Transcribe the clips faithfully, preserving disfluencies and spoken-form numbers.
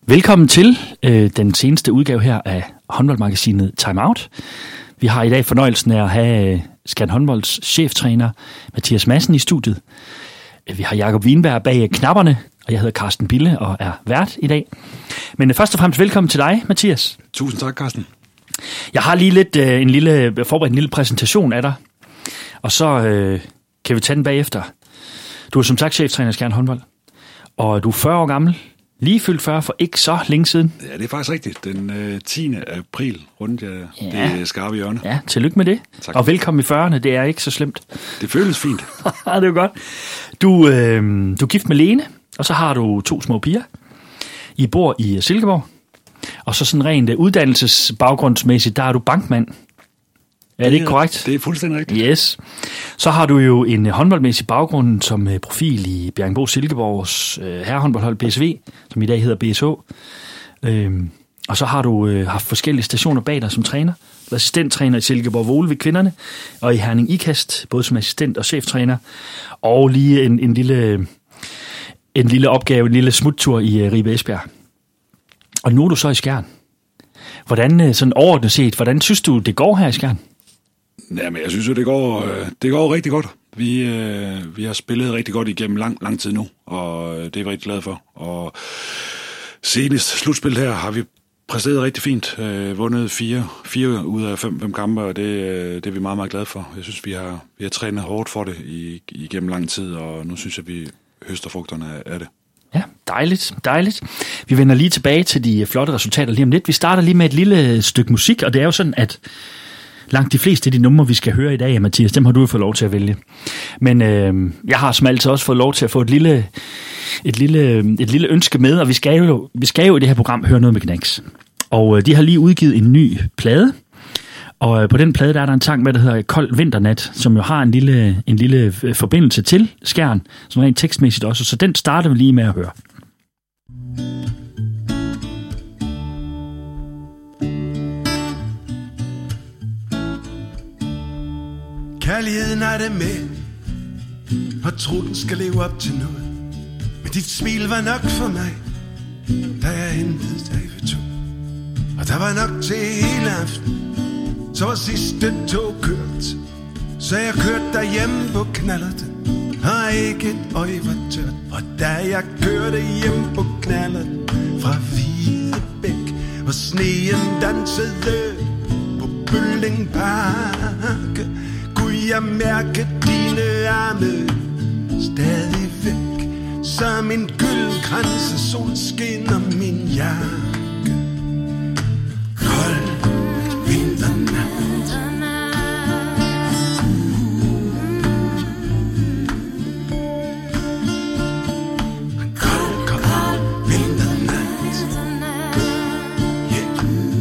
Velkommen til øh, den seneste udgave her af håndboldmagasinet Time Out. Vi har i dag fornøjelsen af at have øh, Skjern Håndbolds cheftræner Mathias Madsen i studiet. Vi har Jakob Wienberg bag knapperne, og jeg hedder Carsten Bille og er vært i dag. Men øh, først og fremmest velkommen til dig, Mathias. Tusind tak, Carsten. Jeg har lige lidt øh, en lille forberedt en lille præsentation af dig, og så øh, kan vi tage den bagefter. Du er som sagt cheftræner i Skjern Håndbold, og du er fyrre år gammel. Lige fyldt fyrre for ikke så længe siden. Ja, det er faktisk rigtigt. Den øh, tiende april rundt jeg ja. det skarpe hjørne. Ja, tillykke med det. Tak. Og velkommen i fyrrerne, det er ikke så slemt. Det føles fint. Det er jo godt. Du, øh, du er gift med Lene, og så har du to små piger. I bor i Silkeborg. Og så sådan rent uddannelsesbaggrundsmæssigt, der er du bankmand. Er det, det ikke korrekt? Det er fuldstændig rigtigt. Yes. Så har du jo en håndboldmæssig baggrund som profil i Bjerringbro Silkeborgs øh, herrehåndboldhold B S V, som i dag hedder B S H. Øhm, og så har du øh, haft forskellige stationer bag dig som træner. Assistenttræner i Silkeborg Vole ved kvinderne, og i Herning Ikast, både som assistent og cheftræner. Og lige en, en, lille, en lille opgave, en lille smuttur i øh, Ribe Esbjerg. Og nu er du så i Skjern. Hvordan, sådan overordnet set, hvordan synes du, det går her i Skjern? Jamen, jeg synes jo, det går, det går rigtig godt. Vi, øh, vi har spillet rigtig godt igennem lang, lang tid nu, og det er vi rigtig glade for. Og senest slutspil her har vi præsteret rigtig fint. Øh, vundet fire, fire ud af fem, fem kampe, og det, det er vi meget, meget glade for. Jeg synes, vi har, vi har trænet hårdt for det igennem lang tid, og nu synes jeg, vi høster frugterne af det. Ja, dejligt, dejligt. Vi vender lige tilbage til de flotte resultater lige om lidt. Vi starter lige med et lille stykke musik, og det er jo sådan, at langt de fleste af de numre, vi skal høre i dag, Mathias, dem har du jo fået lov til at vælge. Men øh, jeg har som altid også fået lov til at få et lille, et lille, et lille ønske med, og vi skal, jo, vi skal jo i det her program høre noget med Knacks. Og øh, de har lige udgivet en ny plade, og øh, på den plade der er der en sang med, der hedder Kold Vinternat, som jo har en lille, en lille forbindelse til Skjern, som rent tekstmæssigt også, så den starter vi lige med at høre. Kærligheden er det med, og tro den skal leve op til noget. Men dit smil var nok for mig, da jeg hentede dig ved to. Og der var nok til hele aften, så var sidste tog kørt. Så jeg kørte dig hjem på knallerten, og ikke et øje var tørt. Og da jeg kørte hjem på knallerten fra Hvidebæk, hvor sneen dansede på Bølling Park, kunne jeg mærke dine arme stadigvæk, som en gyldenkranse solskin om min jakke. Kold vinternat, kold, kold vinternat, yeah.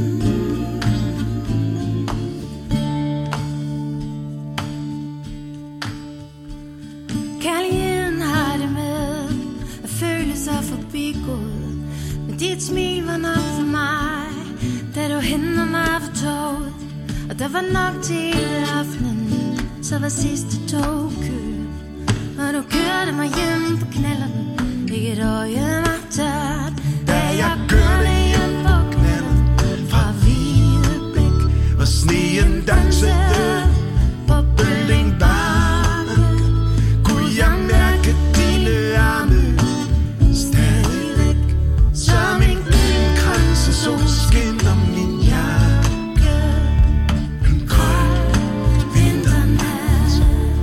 Kærligheden har det med at føle sig forbigået, men dit smil var nok for mig, da du hentede mig for toget. Og der var nok til hele aftenen, så var sidste tog kørt. Og du kørte mig hjem på knallerten, ikke et øje var tørt. Da jeg kørte hjem på knallerten fra Hvidebæk, og sneen dansede på Bølling Park, kunne jeg mærke dine arme stadigvæk, som en gyldenkranse solskin om min jakke. En kold vinternat,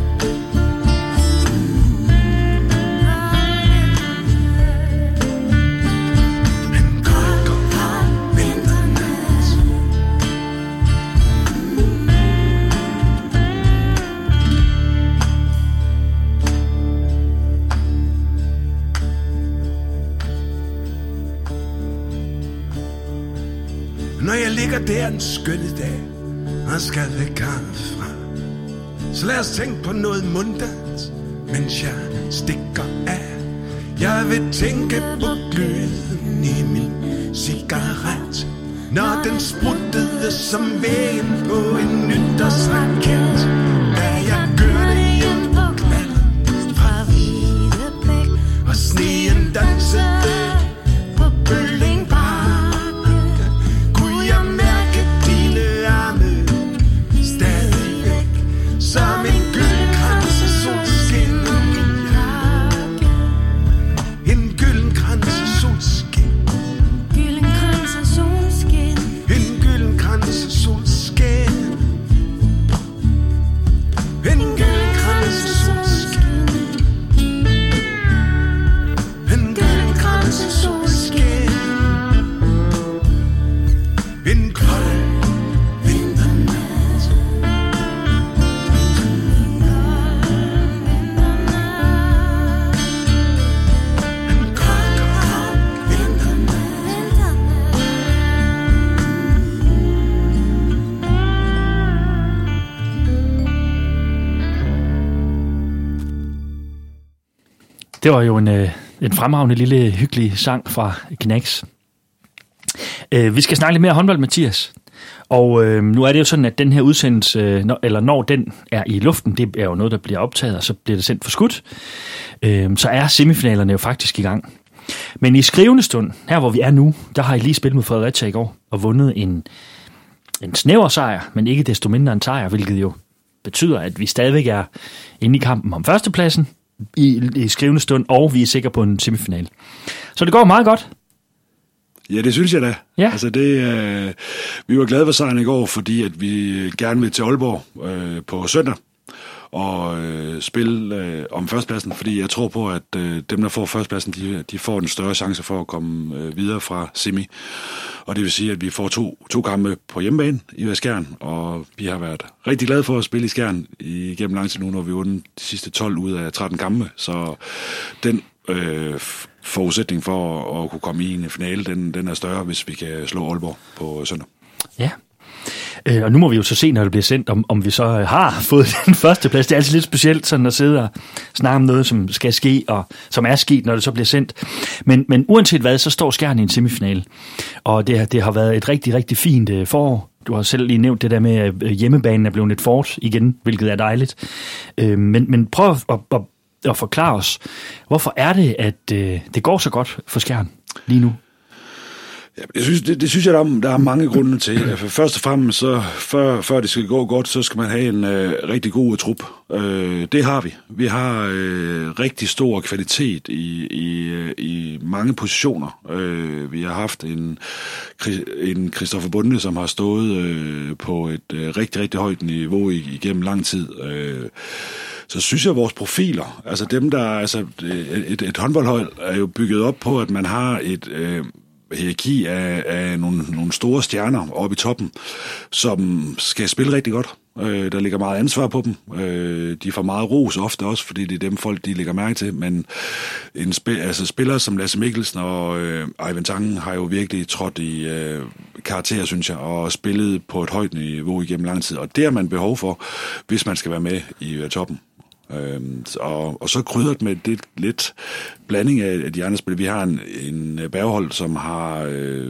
en kold, kold vinternat. Når jeg ligger der en skønne dag og skal væk herfra, så lad os tænke på noget muntert, mens jeg stikker af. Jeg vil tænke på gløden i min cigaret, når den spruttede som vægen på en nytårsraket. Da jeg kørte hjem på knallen fra Hvidebæk, og sneen dansede på Bølling Park. Det var jo en, øh, en fremragende lille hyggelig sang fra Gnags. Øh, vi skal snakke lidt mere håndbold, Mathias. Og øh, nu er det jo sådan, at den her udsendelse, øh, når, eller når den er i luften, det er jo noget, der bliver optaget, og så bliver det sendt for skudt, øh, så er semifinalerne jo faktisk i gang. Men i skrivende stund, her hvor vi er nu, der har I lige spillet mod Fredericia i går, og vundet en, en snæver sejr, men ikke desto mindre en sejr, hvilket jo betyder, at vi stadigvæk er inde i kampen om førstepladsen i, i skrivende stund, og vi er sikre på en semifinal. Så det går meget godt. Ja, det synes jeg da. Ja. Altså det, øh, vi var glade for sejren i går, fordi at vi gerne vil til Aalborg øh, på søndag og øh, spille øh, om førstepladsen, fordi jeg tror på, at øh, dem, der får førstepladsen, de, de får en større chance for at komme øh, videre fra semi. Og det vil sige, at vi får to, to kampe på hjemmebane i Skjern, og vi har været rigtig glade for at spille i Skjern igennem lang tid nu, når vi vundet de sidste tolv ud af tretten kampe. Så den øh, forudsætning for at, at kunne komme i en finale, den, den er større, hvis vi kan slå Aalborg på søndag. Ja. Øh, og nu må vi jo så se, når det bliver sendt, om, om vi så har fået den første plads. Det er altid lidt specielt sådan at sidde og snakke om noget, som skal ske, og som er sket, når det så bliver sendt. Men, men uanset hvad, så står Skjern i en semifinale. Og det, det har været et rigtig, rigtig fint øh, forår. Du har selv lige nævnt det der med, at hjemmebanen er blevet et fort igen, hvilket er dejligt. Øh, men, men prøv at, at, at forklare os, hvorfor er det, at øh, det går så godt for Skjern lige nu? Ja, jeg synes, det, det synes jeg, der er, der er mange grunde til. Først og fremmest, så før, før det skal gå godt, så skal man have en øh, rigtig god trup. Øh, det har vi. Vi har øh, rigtig stor kvalitet i, i, i mange positioner. Øh, vi har haft en, en Christoffer Bunde, som har stået øh, på et øh, rigtig, rigtig højt niveau igennem lang tid. Øh, så synes jeg, at vores profiler, altså dem, der, altså et, et håndboldhold er jo bygget op på, at man har et øh, hierarki af, af nogle, nogle store stjerner oppe i toppen, som skal spille rigtig godt. Øh, der ligger meget ansvar på dem. Øh, de får meget ros ofte også, fordi det er dem folk, de lægger mærke til. Men en spil, altså spillere som Lasse Mikkelsen og øh, Eivind Tangen har jo virkelig trådt i øh, karakter, synes jeg, og spillet på et højt niveau igennem lang tid. Og det har man behov for, hvis man skal være med i øh, toppen. Øhm, og, og så krydret med det lidt blanding af de andre spil. Vi har en, en baghold, som har øh,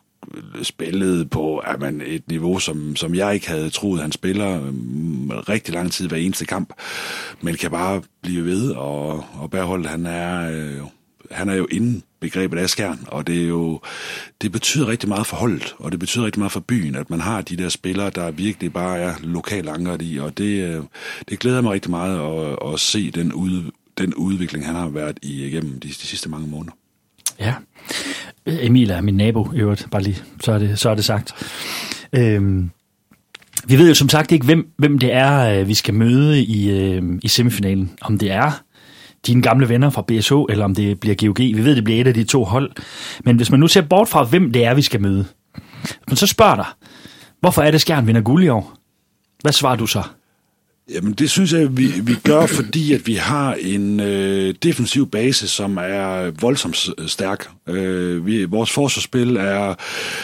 spillet på er man et niveau, som, som jeg ikke havde troet. Han spiller øh, rigtig lang tid hver eneste kamp, men kan bare blive ved, og, og bagholdet, han er, øh, han er jo inde begrebet af Skjern, og det er jo, det betyder rigtig meget for holdet, og det betyder rigtig meget for byen, at man har de der spillere, der virkelig bare er lokalt ankret i, og det, det glæder mig rigtig meget at, at se den, ud, den udvikling, han har været i igennem de, de sidste mange måneder. Ja, Emil er min nabo, i øvrigt, bare lige, så er det, så er det sagt. Øhm, vi ved jo som sagt ikke, hvem, hvem det er, vi skal møde i, øh, i semifinalen, om det er dine gamle venner fra B S H, eller om det bliver G O G. Vi ved, det bliver et af de to hold. Men hvis man nu ser bort fra, hvem det er, vi skal møde, men så spørger dig, hvorfor er det Skjern vinder guld i år? Hvad svarer du så? Jamen, det synes jeg, vi, vi gør, fordi at vi har en øh, defensiv base, som er voldsomt stærk. Øh, vi, vores forsvarsspil er...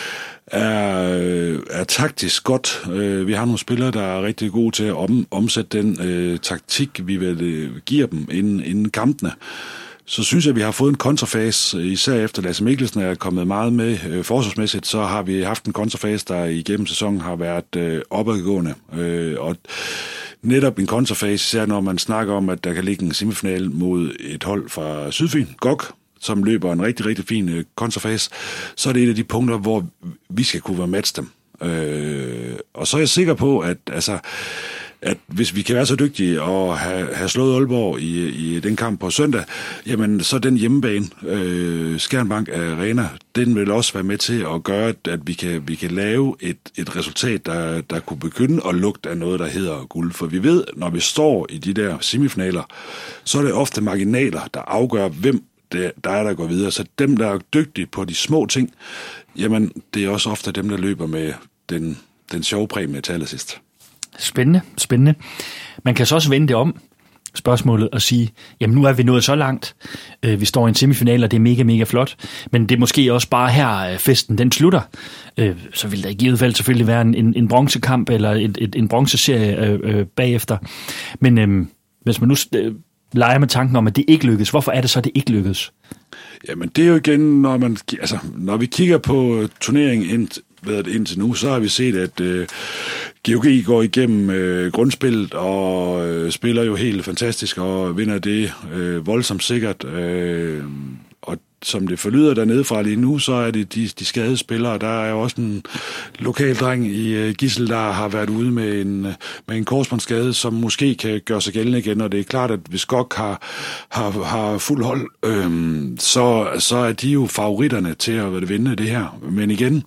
Er, er taktisk godt. Vi har nogle spillere, der er rigtig gode til at om, omsætte den øh, taktik, vi vil øh, give dem inden, inden kampene. Så synes jeg, at vi har fået en kontrafase, især efter Lasse Mikkelsen er kommet meget med øh, forsvarsmæssigt, så har vi haft en kontrafase, der igennem sæsonen har været øh, opadgående. Øh, og netop en kontrafase, især når man snakker om, at der kan ligge en semifinal mod et hold fra Sydfyn, G O G, som løber en rigtig, rigtig fin øh, kontrafase, så er det et af de punkter, hvor vi skal kunne være matche dem. Øh, og så er jeg sikker på, at, altså, at hvis vi kan være så dygtige og have, have slået Aalborg i, i den kamp på søndag, jamen så den hjemmebane, øh, Skjern Bank Arena, den vil også være med til at gøre, at vi kan, vi kan lave et, et resultat, der, der kunne begynde at lugte af noget, der hedder guld. For vi ved, når vi står i de der semifinaler, så er det ofte marginaler, der afgør, hvem det, der er, der går videre. Så dem, der er dygtige på de små ting, jamen, det er også ofte dem, der løber med den, den sjove præmie til allersidst. Spændende, spændende. Man kan så også vende det om, spørgsmålet, og sige, jamen nu er vi nået så langt. Vi står i en semifinal, og det er mega, mega flot. Men det er måske også bare her, festen den slutter. Så vil der i givet fald selvfølgelig være en, en bronzekamp, eller et, et, en bronzeserie øh, øh, bagefter. Men øh, hvis man nu leger med tanken om, at det ikke lykkedes. Hvorfor er det så, det ikke lykkedes? Jamen, det er jo igen, når, man, altså, når vi kigger på turneringen ind, hvad indtil nu, så har vi set, at øh, G O G går igennem øh, grundspillet og øh, spiller jo helt fantastisk og vinder det øh, voldsomt sikkert. Øh, og som det forlyder dernede fra lige nu, så er det de, de skadede spillere. Der er jo også en lokal dreng i øh, Gissel, der har været ude med en, med en korsbåndsskade, som måske kan gøre sig gældende igen. Og det er klart, at hvis Gok har, har, har fuld hold, øh, så, så er de jo favoritterne til at vinde det her. Men igen,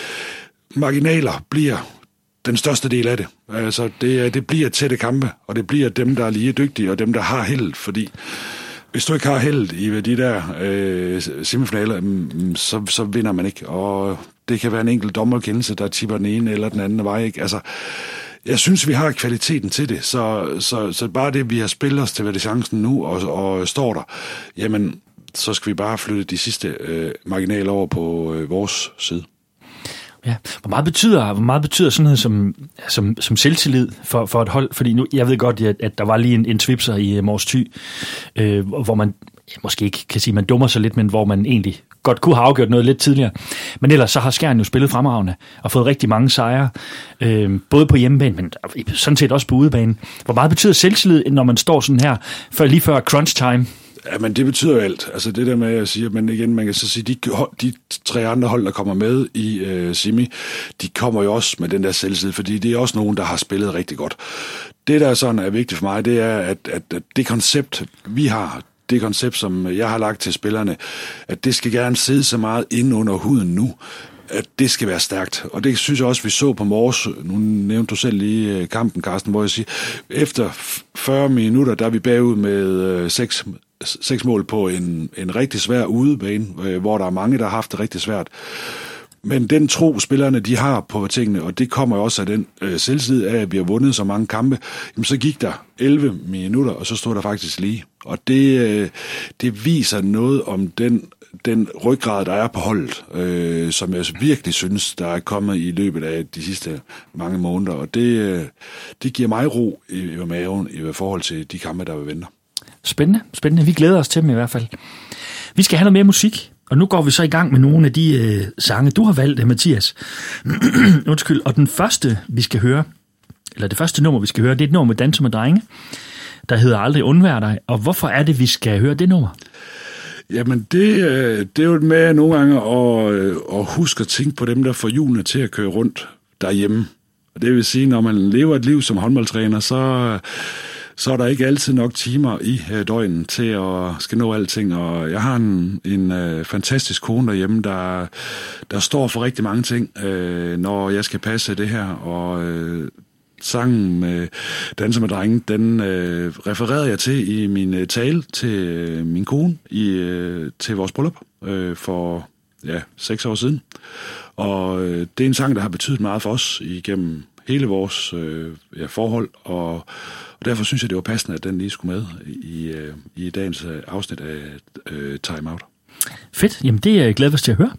marginaler bliver den største del af det. Altså, det, det bliver tætte kampe, og det bliver dem, der er lige dygtige, og dem, der har held, fordi hvis du ikke har held i de der øh, semifinaler, så, så vinder man ikke, og det kan være en enkelt dommerkendelse, der tipper den ene eller den anden vej, ikke? Altså, jeg synes, vi har kvaliteten til det, så, så, så bare det, vi har spillet os til chancen nu, og, og står der, jamen, så skal vi bare flytte de sidste øh, marginaler over på øh, vores side. Ja, hvor meget betyder, hvor meget betyder sådan noget som, som, som selvtillid for, for et hold? Fordi nu, jeg ved godt, at, at der var lige en, en tvipser i Mors Thy, øh, hvor man måske ikke kan sige, man dummer sig lidt, men hvor man egentlig godt kunne have afgjort noget lidt tidligere. Men ellers så har Skjern jo spillet fremragende og fået rigtig mange sejre, øh, både på hjemmebane, men sådan set også på udebane. Hvor meget betyder selvtillid, når man står sådan her, før, lige før crunch time? Ja, men det betyder jo alt. Altså det der med at sige, men igen, man kan så sige, de, de tre andre hold, der kommer med i øh, semi, de kommer jo også med den der selvtillid, fordi det er også nogen, der har spillet rigtig godt. Det, der sådan er vigtigt for mig, det er, at, at, at det koncept, vi har, det koncept, som jeg har lagt til spillerne, at det skal gerne sidde så meget inde under huden nu, at det skal være stærkt. Og det synes jeg også, vi så på Mors. Nu nævnte du selv lige kampen, Carsten, hvor jeg siger, efter fyrre minutter, der er vi bagud med seks seks mål på en, en rigtig svær udebane, hvor der er mange, der har haft det rigtig svært. Men den tro, spillerne de har på tingene, og det kommer også af den øh, selvtillid af, at vi har vundet så mange kampe, jamen, så gik der elleve minutter, og så stod der faktisk lige. Og det, øh, det viser noget om den, den ryggrad, der er på holdet, øh, som jeg virkelig synes, der er kommet i løbet af de sidste mange måneder. Og det, øh, det giver mig ro i, i maven i forhold til de kampe, der vil vente. Spændende, spændende. Vi glæder os til dem i hvert fald. Vi skal have noget mere musik, og nu går vi så i gang med nogle af de øh, sange, du har valgt, Mathias. Undskyld. Og den første, vi skal høre, eller det første nummer, vi skal høre, det er et nummer med Danser med drenge, der hedder Aldrig undvær dig. Og hvorfor er det, vi skal høre det nummer? Jamen, det, det er jo med nogle gange at, at huske at tænke på dem, der får hjulene til at køre rundt derhjemme. Og det vil sige, når man lever et liv som håndboldtræner, så... så er der ikke altid nok timer i øh, døgnet til at skal nå alting, og jeg har en, en øh, fantastisk kone derhjemme, der, der står for rigtig mange ting, øh, når jeg skal passe det her, og øh, sangen med Danser med drenge, den øh, refererede jeg til i min øh, tale til øh, min kone i, øh, til vores bryllup øh, for ja, seks år siden, og øh, det er en sang, der har betydet meget for os igennem hele vores øh, ja, forhold, og, og derfor synes jeg, det var passende, at den lige skulle med i, øh, i dagens øh, afsnit af øh, Time Out. Fedt. Jamen, det er jeg glad for til at høre.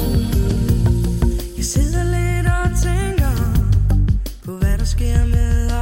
Sker med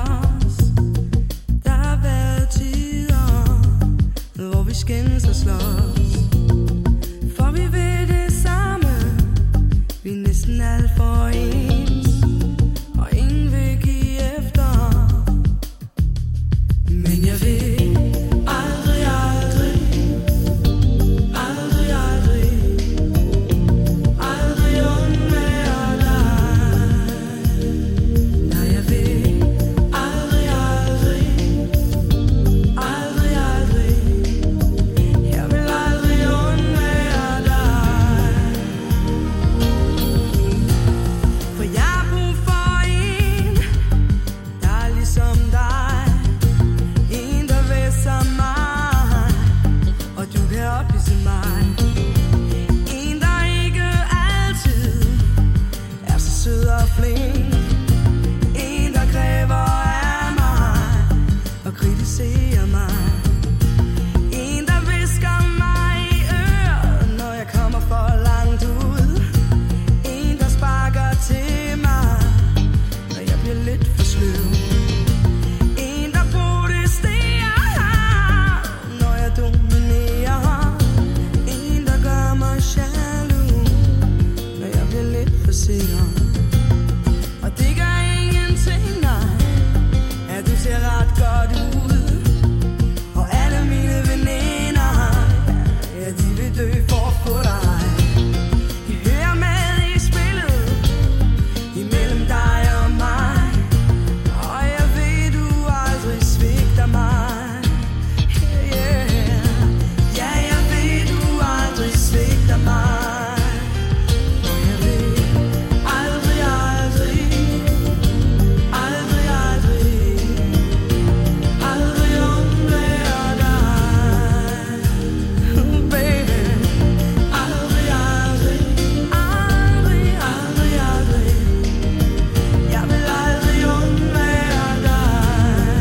sløv. En, der protesterer, når jeg dominerer. En, der gør mig jaloux, når jeg bliver lidt for sikker. Og det gør ingenting, nej, at du ser ret godt ud. Og alle mine veninder, ja, de vil dø for at få dig. De hører med i spillet imellem dig og mig. Og jeg ved, du aldrig svigter mig. Yeah. Ja, jeg ved, du aldrig svigter mig. Og jeg ved aldrig, aldrig, aldrig, aldrig, aldrig undvære dig. Uh, baby, aldrig, aldrig, aldrig, aldrig, aldrig. Jeg vil aldrig undvære dig.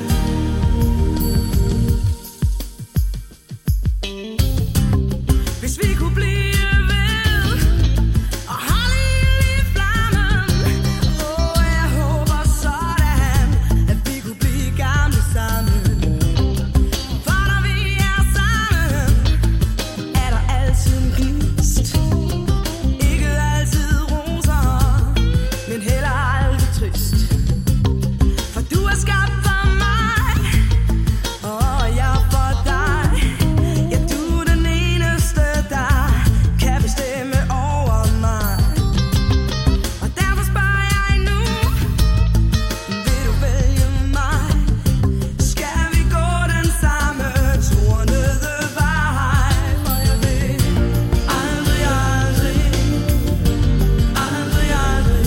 Hvis vi kunne blive ved og holde ild i flammen. Åh, jeg håber sådan, at vi kunne blive gamle sammen. For når vi er sammen, er der altid en gnist. Ikke altid roser, men heller aldrig trist. For du er skabt for mig, og jeg for dig. Ja, du er den eneste, der kan bestemme over mig. Og derfor spørger jeg nu, vil du vælge mig? Skal vi gå den samme tornede vej? For jeg vil aldrig, aldrig, aldrig, aldrig,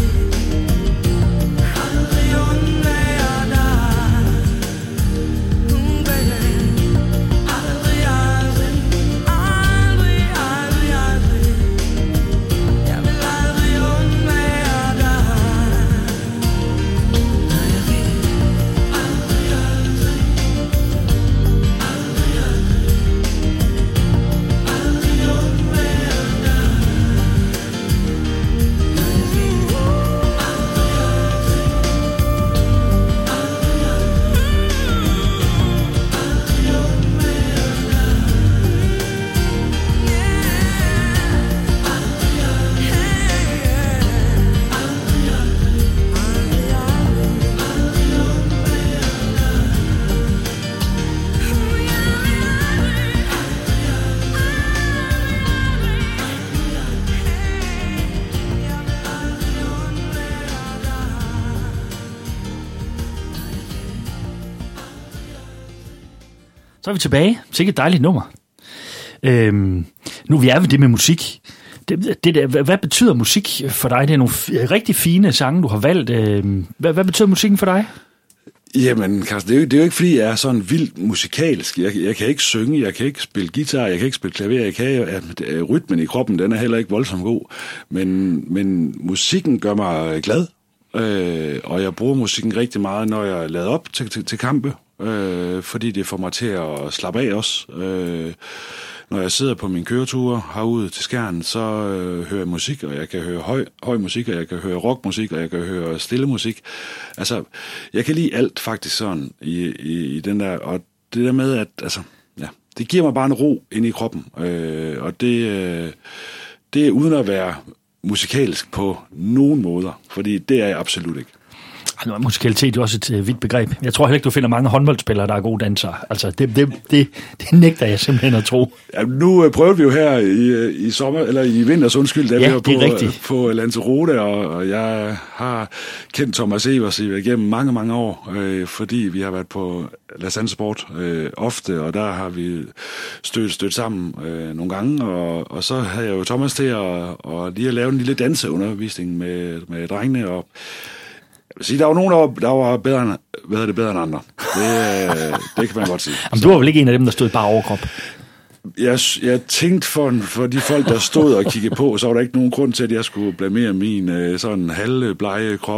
aldrig undvære dig. Mm, baby. Aldrig, aldrig, aldrig, aldrig, aldrig. Jeg vil aldrig undvære dig. Og jeg vil aldrig, aldrig, aldrig, aldrig, aldrig undvære dig. Og jeg vil Så er vi tilbage. Sikkert et dejligt nummer. Øhm, nu vi er ved det med musik. Det, det der, hvad, hvad betyder musik for dig? Det er nogle f- rigtig fine sange, du har valgt. Øhm, hvad, hvad betyder musikken for dig? Jamen, Carsten, det er, jo, det er jo ikke, fordi jeg er sådan vildt musikalsk. Jeg, jeg kan ikke synge, jeg kan ikke spille guitar, jeg kan ikke spille klaver, jeg kan ja, rytmen i kroppen, den er heller ikke voldsomt god. Men, men musikken gør mig glad, øh, og jeg bruger musikken rigtig meget, når jeg lader op til, til, til kampe, øh, fordi det får mig til at slappe af også. Øh, når jeg sidder på min køretur herude til Skjern, så øh, hører jeg musik, og jeg kan høre høj, høj musik, og jeg kan høre rockmusik, og jeg kan høre stille musik. Altså, jeg kan lide alt faktisk sådan i, i, i den der, og det der med, at altså, ja, det giver mig bare en ro ind i kroppen, øh, og det, øh, det er uden at være musikalsk på nogen måder, fordi det er jeg absolut ikke. Altså, musikalitet er jo også et uh, vidt begreb. Jeg tror heller ikke, du finder mange håndboldspillere, der er gode dansere. Altså, det, det, det, det nægter jeg simpelthen at tro. Ja, nu uh, prøvede vi jo her i, i sommer, eller i vinters undskyld, da ja, vi var på, rigtigt. på Lanzarote, og, og jeg har kendt Thomas Evers igennem mange, mange år, øh, fordi vi har været på La Sande Sport øh, ofte, og der har vi stødt, stødt sammen øh, nogle gange, og, og så havde jeg jo Thomas til at og lige at lave en lille danseundervisning med, med drengene, og jeg vil sige, der var nogen, der var, der var bedre, end, hvad er det, bedre end andre. Det, det kan man godt sige. Jamen, du var vel ikke en af dem, der stod bare overkrop? Jeg, jeg tænkte for, for de folk, der stod og kiggede på, så var der ikke nogen grund til, at jeg skulle blamere min sådan halve blege krop.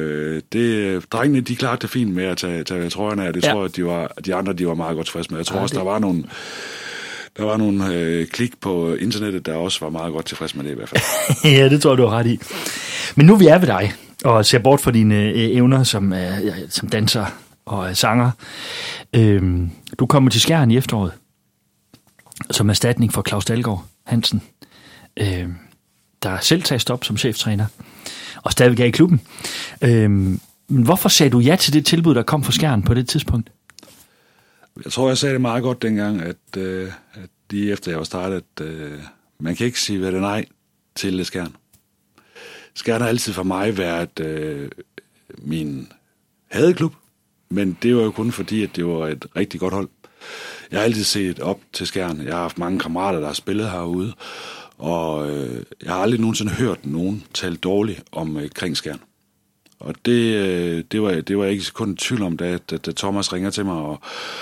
Det, drengene, de klarede det fint med at tage, tage trøjerne af. Det ja. tror jeg, de, var, de andre de var meget godt tilfredse med. Jeg tror ja, også, det... der var nogle... Der var nogle øh, klik på internettet, der også var meget godt tilfreds med det i hvert fald. Ja, det tror jeg, du har ret i. Men nu vi er ved dig, og ser bort fra dine øh, evner som, øh, som danser og øh, sanger. Øh, du kommer til Skjern i efteråret som erstatning for Claus Dalgaard Hansen, øh, der selv tager stop som cheftræner og stadigvæk er i klubben. Øh, men hvorfor sagde du ja til det tilbud, der kom fra Skjern på det tidspunkt? Jeg tror, jeg sagde det meget godt dengang, at, øh, at lige efter jeg var startet, øh, man kan ikke sige, hvad det er nej til Skjern. Skjern har altid for mig været øh, min hadeklub, men det var jo kun fordi, at det var et rigtig godt hold. Jeg har altid set op til Skjern. Jeg har haft mange kammerater, der har spillet herude, og øh, jeg har aldrig nogensinde hørt nogen tale dårligt om øh, kring Skjern. Og det, øh, det, var, det var jeg ikke kun i tvivl om, da, da, da Thomas ringer til mig, og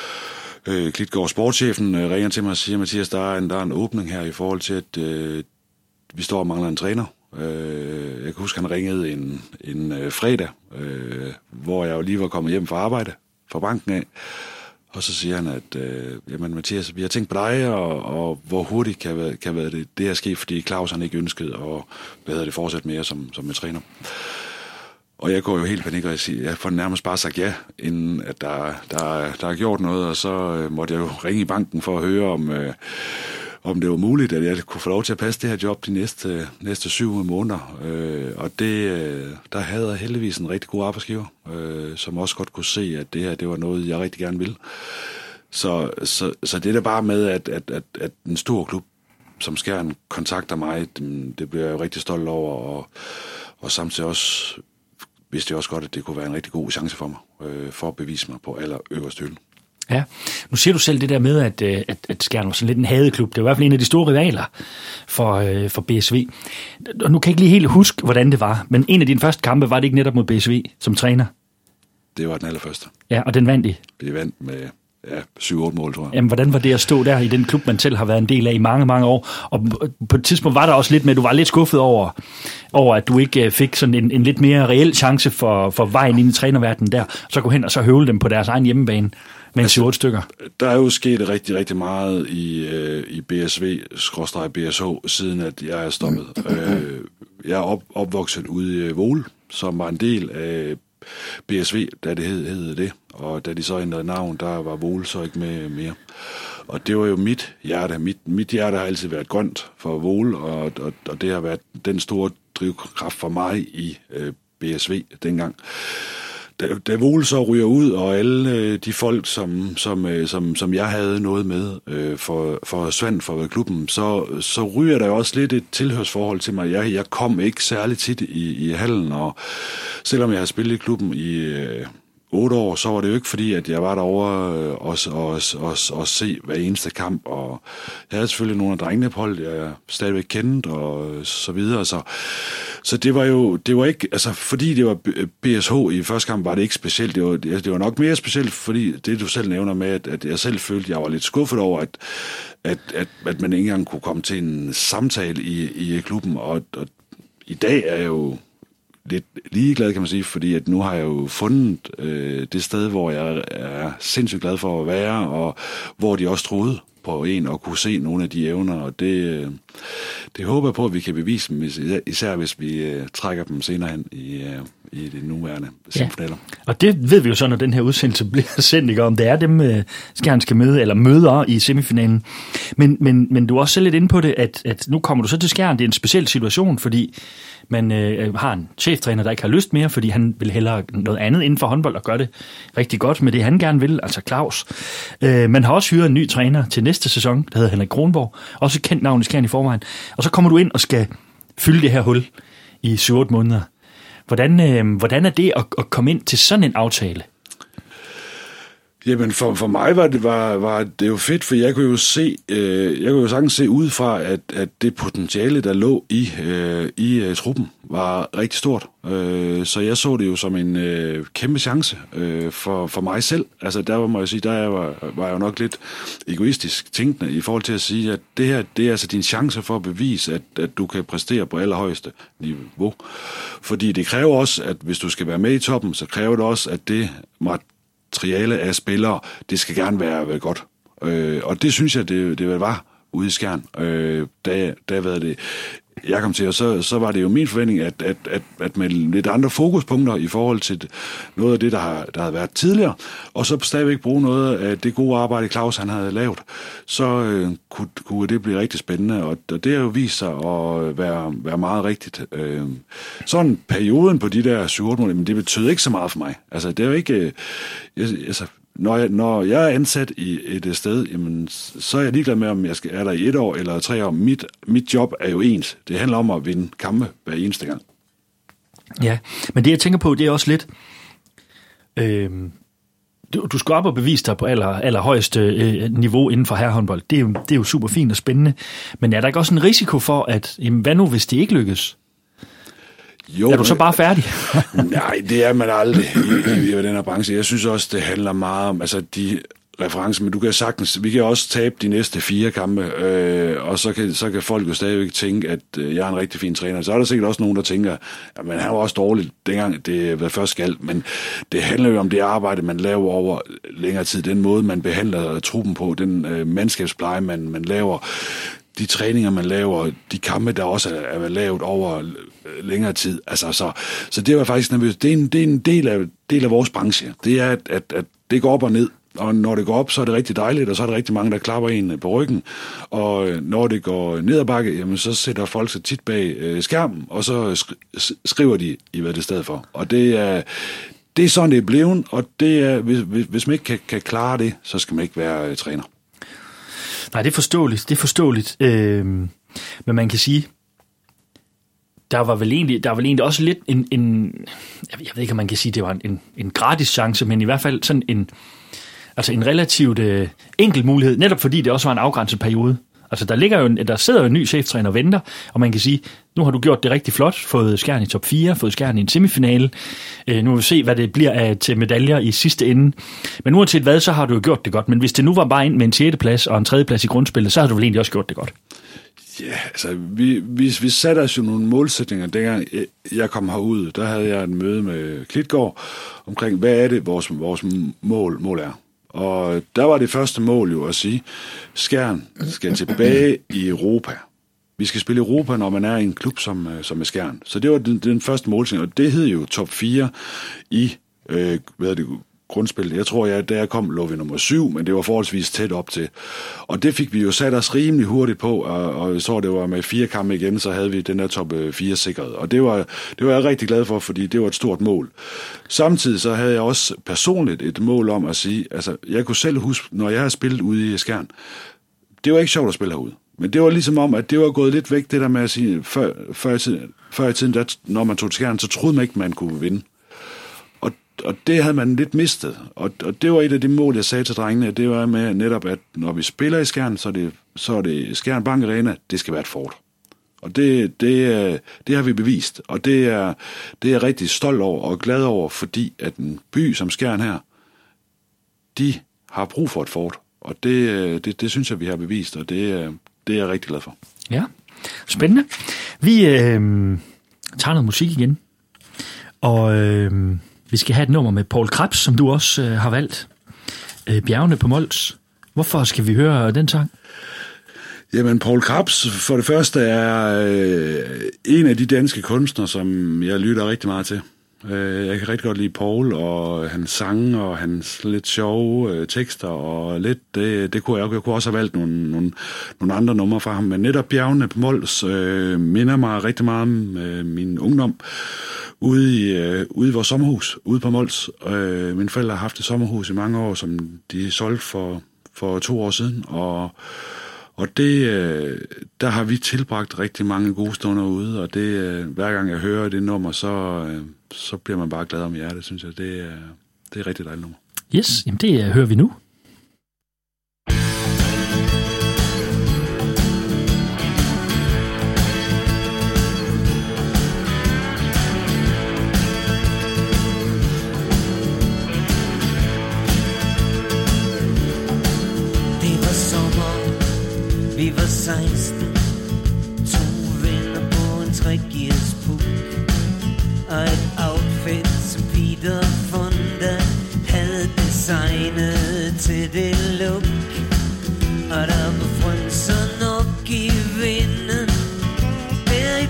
øh, Klitgaard, sportschefen, øh, ringer til mig og siger, Mathias, der er en, der er en åbning her i forhold til, at øh, vi står og mangler en træner. Øh, jeg kan huske, han ringede en, en øh, fredag, øh, hvor jeg jo lige var kommet hjem fra arbejde, fra banken af. Og så siger han, at øh, jamen, Mathias, vi har tænkt på dig, og, og hvor hurtigt kan, kan hvad det, det her ske, fordi Claus han ikke ønskede at hvad hedder det, fortsætte mere som, som med træner. Og jeg går jo helt panik, og jeg, siger, jeg får nærmest bare sagt ja, inden at der, der, der er gjort noget, og så øh, måtte jeg jo ringe i banken for at høre, om, øh, om det var muligt, at jeg kunne få lov til at passe det her job de næste, næste syv måneder. Øh, og det, øh, der havde jeg heldigvis en rigtig god arbejdsgiver, øh, som også godt kunne se, at det her det var noget, jeg rigtig gerne ville. Så, så, så det er bare med, at, at, at, at en stor klub som Skjern kontakter mig, det, det bliver jeg jo rigtig stolt over, og, og samtidig også vidste jeg også godt, at det kunne være en rigtig god chance for mig, øh, for at bevise mig på allerøverste hylde. Ja, nu siger du selv det der med, at, at, at Skjern var sådan lidt en hadeklub. Det var i hvert fald en af de store rivaler for, øh, for B S V. Og nu kan jeg ikke lige helt huske, hvordan det var, men en af dine første kampe, var det ikke netop mod B S V som træner? Det var den allerførste. Ja, og den vandt I? Vi vandt med ja, syv otte mål, tror jeg. Jamen, hvordan var det at stå der i den klub, man selv har været en del af i mange, mange år? Og på et tidspunkt var der også lidt med, at du var lidt skuffet over, over at du ikke fik sådan en, en lidt mere reel chance for, for vejen ind i trænerverdenen der. Så gå hen og så høvle dem på deres egen hjemmebane med altså, syv otte stykker. Der er jo sket rigtig, rigtig meget i, øh, i B S V-B S H, siden at jeg er stoppet. øh, jeg er op, opvokset ude i Vole, som var en del af B S V, da det hed, hed det, og da de så ændrede navn, der var Vole så ikke med mere. Og det var jo mit hjerte. Mit, mit hjerte har altid været grønt for Vole, og, og, og det har været den store drivkraft for mig i øh, B S V dengang. Da, da Vole så ryger ud, og alle øh, de folk, som, som, øh, som, som jeg havde noget med øh, for, for Svend for klubben, så, så ryger der jo også lidt et tilhørsforhold til mig. Jeg, jeg kom ikke særlig tit i, i hallen, og selvom jeg har spillet i klubben i øh, otte år, så var det jo ikke fordi, at jeg var derovre øh, og, og, og, og se hver eneste kamp, og jeg havde selvfølgelig nogle af drengene på hold, jeg stadigvæk kendte, og så videre, så Så det var jo, det var ikke, altså fordi det var B S H i første kamp, var det ikke specielt. Det var, det var nok mere specielt, fordi det du selv nævner med, at, at jeg selv følte, jeg var lidt skuffet over, at, at, at, at man ikke engang kunne komme til en samtale i, i klubben. Og, og i dag er jeg jo lidt ligeglad, kan man sige, fordi at nu har jeg jo fundet øh, det sted, hvor jeg er sindssygt glad for at være, og hvor de også troede på en og kunne se nogle af de evner, og det, det håber jeg på, at vi kan bevise dem, især hvis vi uh, trækker dem senere hen i, uh, i de nuværende semifinaler. Ja. Og det ved vi jo så, når den her udsendelse bliver sendt, ikke, om det er dem, uh, Skjern skal møde, eller møder i semifinalen. Men, men, men du er også selv lidt inde på det, at, at nu kommer du så til Skjern. Det er en speciel situation, fordi man øh, har en cheftræner, der ikke har lyst mere, fordi han vil hellere noget andet inden for håndbold og gøre det rigtig godt med det, han gerne vil, altså Claus. Øh, man har også hyret en ny træner til næste sæson, der hedder Henrik Kronborg, også kendt navn i Skjern i forvejen. Og så kommer du ind og skal fylde det her hul i syv otte måneder. Hvordan, øh, hvordan er det at, at komme ind til sådan en aftale? Jamen for, for mig var det, var, var det jo fedt, for jeg kunne jo se, øh, jeg kunne jo sagtens se udefra, at, at det potentiale, der lå i, øh, i uh, truppen, var rigtig stort. Øh, så jeg så det jo som en øh, kæmpe chance øh, for, for mig selv. Altså der var, må jeg sige, der var, var jeg jo nok lidt egoistisk tænkende i forhold til at sige, at det her, det er altså din chance for at bevise, at, at du kan præstere på allerhøjeste niveau. Fordi det kræver også, at hvis du skal være med i toppen, så kræver det også, at det materiale af spillere, det skal gerne være, være godt. Øh, og det synes jeg, det, det var ude i Skjern. Øh, da, da var det jeg kom til, og så, så var det jo min forventning, at, at, at, at med lidt andre fokuspunkter i forhold til noget af det, der har, der havde været tidligere, og så stadigvæk bruge noget af det gode arbejde, Claus han havde lavet, så øh, kunne, kunne det blive rigtig spændende, og, og det har jo vist sig at være, være meget rigtigt. Øh, sådan perioden på de der syv otte måneder, men det betød ikke så meget for mig. Altså, det er jo ikke... Øh, jeg, altså, Når jeg, når jeg er ansat i et sted, jamen, så er jeg ligeglad med, om jeg skal, er der i et år eller tre år. Mit, mit job er jo ens. Det handler om at vinde kampe hver eneste gang. Ja, men det jeg tænker på, det er også lidt... Øh, du, du skal op og bevise dig på aller, allerhøjeste øh, niveau inden for herrehåndbold. Det er, jo, det er jo super fint og spændende. Men er der ikke også en risiko for, at jamen, hvad nu, hvis det ikke lykkes? Jo, er du så bare færdig? Nej, det er man aldrig i, i, i den her branche. Jeg synes også, det handler meget om altså de referencer, men du kan sagtens, vi kan også tabe de næste fire kampe, øh, og så kan, så kan folk jo stadigvæk tænke, at øh, jeg er en rigtig fin træner. Så er der sikkert også nogen, der tænker, at man, han var også dårlig dengang, det var først skal, men det handler jo om det arbejde, man laver over længere tid, den måde, man behandler truppen på, den øh, mandskabspleje, man, man laver, de træninger, man laver, de kampe, der også er, er lavet over længere tid. Altså, så, så det var faktisk nervøst. Det er en, det er en del, af, del af vores branche. Det er, at, at, at det går op og ned. Og når det går op, så er det rigtig dejligt, og så er der rigtig mange, der klapper en på ryggen. Og når det går ned ad bakke, jamen, så sætter folk sig tit bag øh, skærmen, og så sk- skriver de i, hvad det er stedet for. Og det er, det er sådan, det er blevet, og det er, hvis, hvis man ikke kan, kan klare det, så skal man ikke være øh, træner. Nej, det er forståeligt. Det er forståeligt. Øh, men man kan sige, der var vel egentlig, der var vel egentlig også lidt en, en, jeg ved ikke, om man kan sige, det var en, en gratis chance, men i hvert fald sådan en, altså en relativt øh, enkel mulighed, netop fordi det også var en afgrænset periode. Altså der ligger jo, en, der sidder jo en ny cheftræner og venter, og man kan sige, nu har du gjort det rigtig flot, fået Skjern i top fire, fået Skjern i en semifinale. Øh, nu vil vi se, hvad det bliver af, til medaljer i sidste ende. Men uanset hvad, så har du jo gjort det godt. Men hvis det nu var bare ind med en sjette plads og en tredje plads i grundspillet, så har du vel egentlig også gjort det godt. Ja, altså, vi, vi, vi satte os jo nogle målsætninger. Dengang jeg kom herud, der havde jeg et møde med Klitgaard omkring, hvad er det, vores, vores mål, mål er. Og der var det første mål jo at sige, Skjern skal tilbage i Europa. Vi skal spille Europa, når man er i en klub som, som er Skjern. Så det var den, den første målsætning, og det hed jo top fire i, øh, hvad er det, grundspil. Jeg tror, at da jeg kom, lå vi nummer syv, men det var forholdsvis tæt op til. Og det fik vi jo sat os rimelig hurtigt på, og, og så det var med fire kampe igen, så havde vi den der top fire sikret. Og det var, det var jeg rigtig glad for, fordi det var et stort mål. Samtidig så havde jeg også personligt et mål om at sige, altså jeg kunne selv huske, når jeg har spillet ude i Skjern, det var ikke sjovt at spille herude. Men det var ligesom om, at det var gået lidt væk, det der med at sige, før, før i tiden, før i tiden der, når man tog til Skjern, så troede man ikke, man kunne vinde. Og det havde man lidt mistet, og, og det var et af de mål, jeg sagde til drengene, det var med netop, at når vi spiller i Skjern, så er det, så er det Skjern Bank Arena, det skal være et fort. Og det, det, det har vi bevist, og det er, det er jeg rigtig stolt over og glad over, fordi at en by som Skjern her, de har brug for et fort, og det, det, det synes jeg, vi har bevist, og det, det er jeg rigtig glad for. Ja, spændende. Vi øh, tager noget musik igen, og... Øh, vi skal have et nummer med Poul Krebs, som du også øh, har valgt. Øh, Bjergene på Mols. Hvorfor skal vi høre den sang? Jamen, Poul Krebs, for det første, er øh, en af de danske kunstnere, som jeg lytter rigtig meget til. Øh, jeg kan rigtig godt lide Poul, og hans sange, og hans lidt sjove øh, tekster, og lidt, det, det kunne jeg, jeg kunne også have valgt nogle, nogle, nogle andre numre fra ham. Men netop Bjergene på Mols øh, minder mig rigtig meget om øh, min ungdom. Ude i, øh, ude i vores sommerhus, ude på Mols. Øh, mine forældre har haft et sommerhus i mange år, som de solgte for, for to år siden, og, og det, øh, der har vi tilbragt rigtig mange gode stunder ude, og det, øh, hver gang jeg hører det nummer, så, øh, så bliver man bare glad om hjertet, synes jeg. Det er, det er et rigtig dejligt nummer. Yes, jamen det øh, hører vi nu. Vi var seksten, to venner på en tregearspuk, og et outfit, som Peter Fonda havde designet til det look. Og der var frynser nok i vinden, der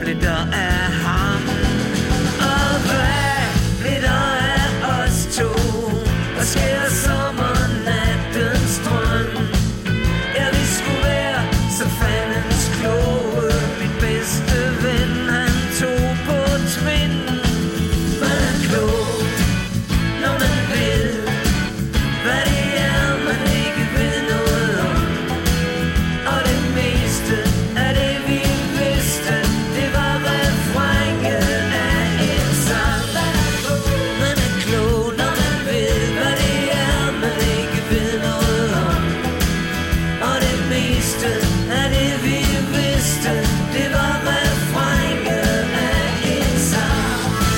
blev der af ham? Og hvad blev der af os to? Der sker sommernattens drøm. Ja, vi skulle være så fandens kloge. Mit bedste ven, han tog på tvinden. Man er klog, når man ved, hvad det er, man ikke ved noget om. Og det meste af det, vi vidste, det var refrænget af en sang. Man er klog, når man ved, hvad det er, man ikke ved noget om. Og det meste af det, vi vidste, det var refrænget af en sang.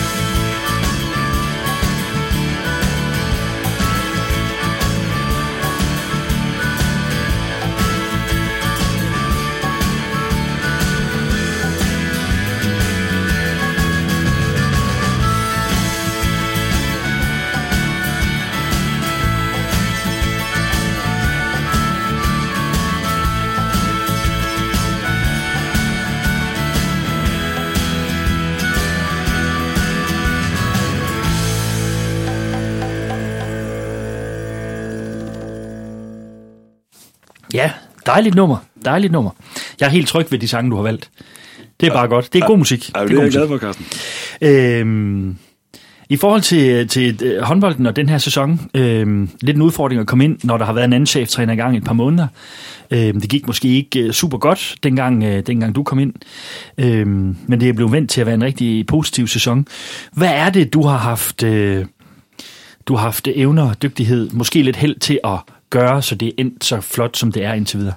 Ja, dejligt nummer. Dejligt nummer. Jeg er helt tryg ved de sange, du har valgt. Det er bare godt. Det er god musik. Ja, det, det er er jeg god glad musik. for, Carsten. Øhm, I forhold til, til øh, håndbolden og den her sæson, øhm, lidt en udfordring at komme ind, når der har været en anden cheftræner i gang i et par måneder. Øhm, det gik måske ikke øh, super godt, dengang, øh, dengang du kom ind. Øhm, men det er blevet vendt til at være en rigtig positiv sæson. Hvad er det, du har haft, øh, du har haft evner og dygtighed, måske lidt held til at gøre, så det er endt så flot, som det er indtil videre?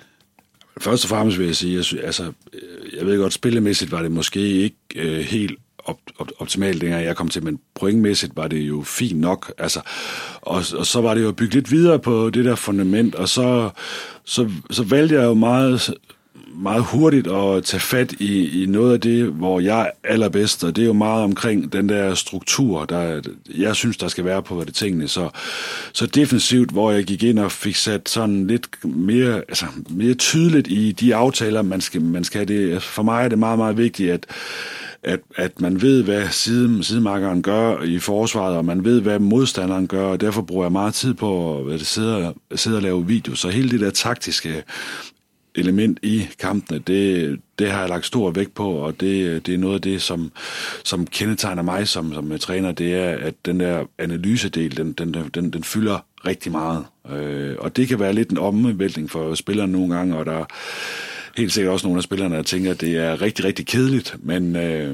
Først og fremmest vil jeg sige, jeg, synes, altså, jeg ved godt, spillemæssigt var det måske ikke øh, helt op, op, optimalt, dengang jeg kom til, men pointmæssigt var det jo fint nok. Altså, og, og så var det jo at bygge lidt videre på det der fundament, og så, så, så valgte jeg jo meget, meget hurtigt at tage fat i, i noget af det, hvor jeg er allerbedst, og det er jo meget omkring den der struktur, der jeg synes, der skal være på det tingene. Så, så defensivt, hvor jeg gik ind og fik sat sådan lidt mere, altså, mere tydeligt i de aftaler, man skal, man skal have det. For mig er det meget, meget vigtigt, at At, at man ved, hvad side, sidemarkeren gør i forsvaret, og man ved, hvad modstanderen gør, og derfor bruger jeg meget tid på at sidde, sidde og lave video. Så hele det der taktiske element i kampene, det, det har jeg lagt stor vægt på, og det, det er noget af det, som, som kendetegner mig som, som træner, det er, at den der analysedel, den, den, den, den fylder rigtig meget. Øh, og det kan være lidt en omvæltning for spillerne nogle gange, og der helt sikkert også nogle af spillerne, der tænker, at det er rigtig, rigtig kedeligt, men øh,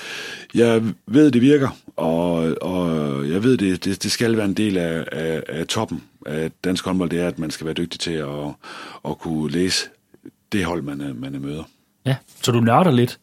jeg ved, det virker, og, og jeg ved, det, det, det skal være en del af, af, af toppen af dansk håndbold, det er, at man skal være dygtig til at, at kunne læse det hold, man, man møder. Ja, så du nørder lidt.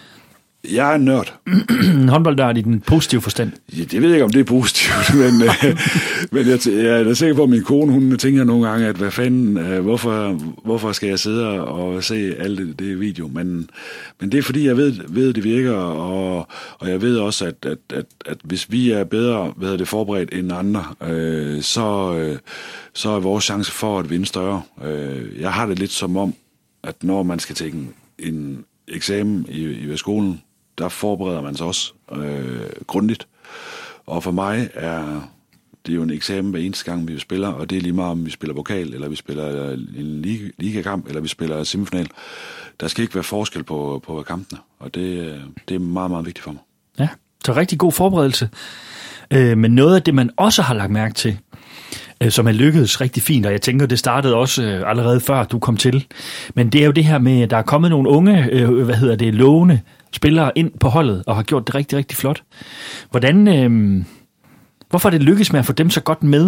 Jeg er en nørd. Håndboldnørd i den positive forstand. Ja, det ved jeg ikke, om det er positivt, men, øh, men jeg, jeg er sikker på, at min kone, hun tænker nogle gange, at hvad fanden, øh, hvorfor, hvorfor skal jeg sidde og se alt det, det video? Men, men det er fordi, jeg ved, ved det virker, og, og jeg ved også, at, at, at, at hvis vi er bedre hvad det, forberedt end andre, øh, så, øh, så er vores chance for at vinde større. Øh, jeg har det lidt som om, at når man skal tage en, en eksamen i, i skolen, der forbereder man sig også øh, grundigt. Og for mig er det er jo en eksamen hver eneste gang, vi spiller, og det er lige meget, om vi spiller pokal, eller vi spiller en ligakamp, eller vi spiller semifinal. Der skal ikke være forskel på, på kampene, og det, det er meget, meget vigtigt for mig. Ja, så rigtig god forberedelse. Øh, men noget af det, man også har lagt mærke til, øh, som er lykkedes rigtig fint, og jeg tænker, det startede også øh, allerede før du kom til, men det er jo det her med, at der er kommet nogle unge, øh, hvad hedder det, lovende spillere ind på holdet, og har gjort det rigtig, rigtig flot. Hvordan, øh, hvorfor er det lykkes med at få dem så godt med?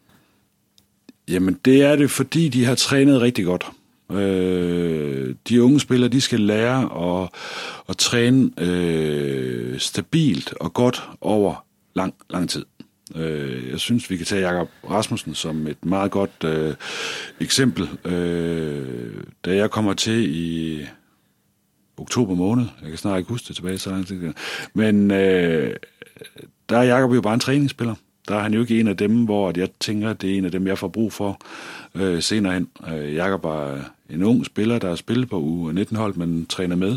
Jamen, det er det, fordi de har trænet rigtig godt. Øh, de unge spillere, de skal lære at, at træne øh, stabilt og godt over lang, lang tid. Øh, jeg synes, vi kan tage Jakob Rasmussen som et meget godt øh, eksempel. Øh, da jeg kommer til i oktober måned, jeg kan snart ikke huske det tilbage, så lang tid. Men øh, der er Jakob jo bare en træningsspiller. Der er han jo ikke en af dem, hvor jeg tænker, at det er en af dem, jeg får brug for øh, senere hen. Øh, Jakob er en ung spiller, der har spillet på U nitten-hold, men træner med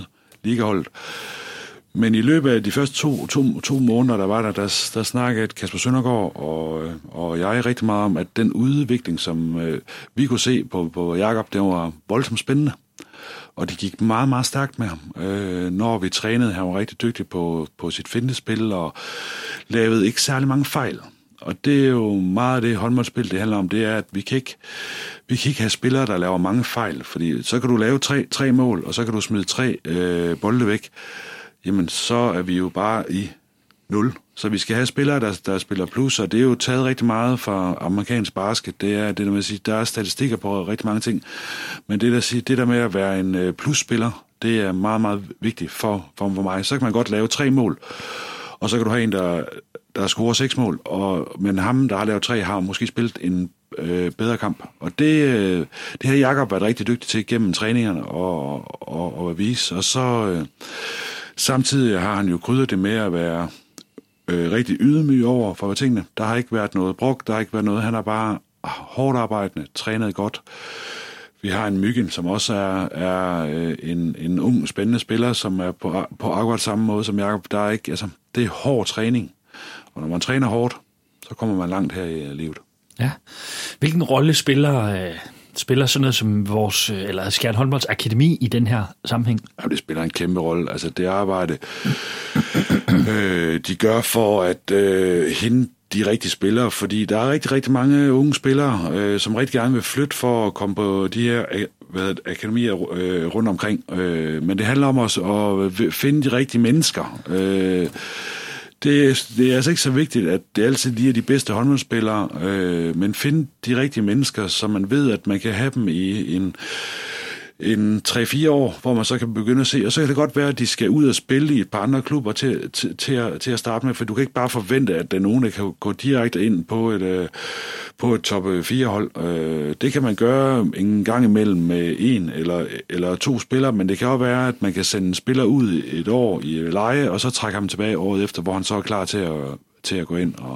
ligaholdet. Men i løbet af de første to, to, to måneder, der var der, der, der snakkede Kasper Søndergaard og, og jeg rigtig meget om, at den udvikling, som øh, vi kunne se på, på Jakob, det var voldsomt spændende. Og det gik meget, meget stærkt med ham. Øh, når vi trænede, han var rigtig dygtig på, på sit fintespil og lavede ikke særlig mange fejl. Og det er jo meget af det håndboldspil, det handler om, det er, at vi kan ikke, vi kan ikke have spillere, der laver mange fejl. Fordi så kan du lave tre, tre mål, og så kan du smide tre øh, bolde væk. Jamen, så er vi jo bare i nul. Så vi skal have spillere, der, der spiller plus, og det er jo taget rigtig meget fra amerikansk basket. Det er det der med at sige, der er statistikker på rigtig mange ting. Men det der, sige, det der med at være en plusspiller, det er meget, meget vigtigt for, for, for mig. Så kan man godt lave tre mål, og så kan du have en, der, der scorer seks mål. Og, men ham, der har lavet tre, har måske spillet en øh, bedre kamp. Og det, øh, det har Jakob været rigtig dygtig til gennem træningerne og, og, og at vise. Og så øh, samtidig har han jo krydret det med at være øh, rigtig ydmyg over for tingene. Der har ikke været noget brok, der har ikke været noget. Han er bare hårdt arbejdende, trænet godt. Vi har en Myggen, som også er, er øh, en, en ung, spændende spiller, som er på, på akkurat samme måde som Jakob. Der er ikke, altså, det er hård træning. Og når man træner hårdt, så kommer man langt her i livet. Ja. Hvilken rolle spiller, øh, spiller sådan noget som vores, eller Skjern Håndbolds Akademi i den her sammenhæng? Ja, det spiller en kæmpe rolle. Altså det arbejde, øh, de gør for at øh, hente de rigtige spillere, fordi der er rigtig, rigtig mange unge spillere, øh, som rigtig gerne vil flytte for at komme på de her hvad, akademier øh, rundt omkring. Øh, men det handler om også at finde de rigtige mennesker. Øh, det, det er altså ikke så vigtigt, at det altid lige er de bedste håndboldspillere, øh, men finde de rigtige mennesker, så man ved, at man kan have dem i en en tre fire år, hvor man så kan begynde at se, og så kan det godt være, at de skal ud og spille i et par andre klubber til, til, til, at, til at starte med, for du kan ikke bare forvente, at der er nogen, der kan gå direkte ind på et, på et top fire hold. Det kan man gøre en gang imellem med en eller, eller to spillere, men det kan også være, at man kan sende en spiller ud et år i leje, og så trække ham tilbage året efter, hvor han så er klar til at, til at gå ind. Og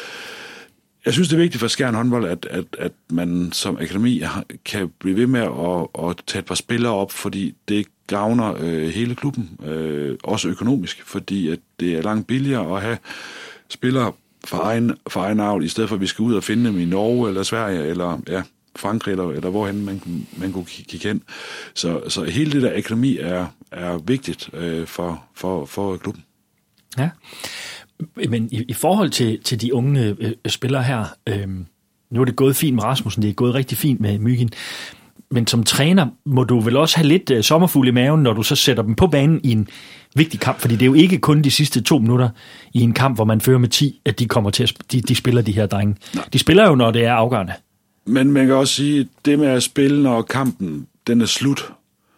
jeg synes, det er vigtigt for Skjern Håndbold, at, at, at man som akademi kan blive ved med at, at tage et par spillere op, fordi det gavner øh, hele klubben, øh, også økonomisk, fordi at det er langt billigere at have spillere fra egen, fra egen avl, i stedet for at vi skal ud og finde dem i Norge eller Sverige eller ja, Frankrig eller, eller hvorhen man, man kunne kigge hen. Så, så hele det der akademi er, er vigtigt øh, for, for, for klubben. Ja. Men i, i forhold til, til de unge øh, spillere her, øh, nu er det gået fint med Rasmussen, det er gået rigtig fint med Myggen, men som træner må du vel også have lidt øh, sommerfugl i maven, når du så sætter dem på banen i en vigtig kamp, fordi det er jo ikke kun de sidste to minutter i en kamp, hvor man fører med ti, at de kommer til at de, de spiller de her drenge. Nej. De spiller jo, når det er afgørende. Men man kan også sige, at det med at spille, når kampen den er slut,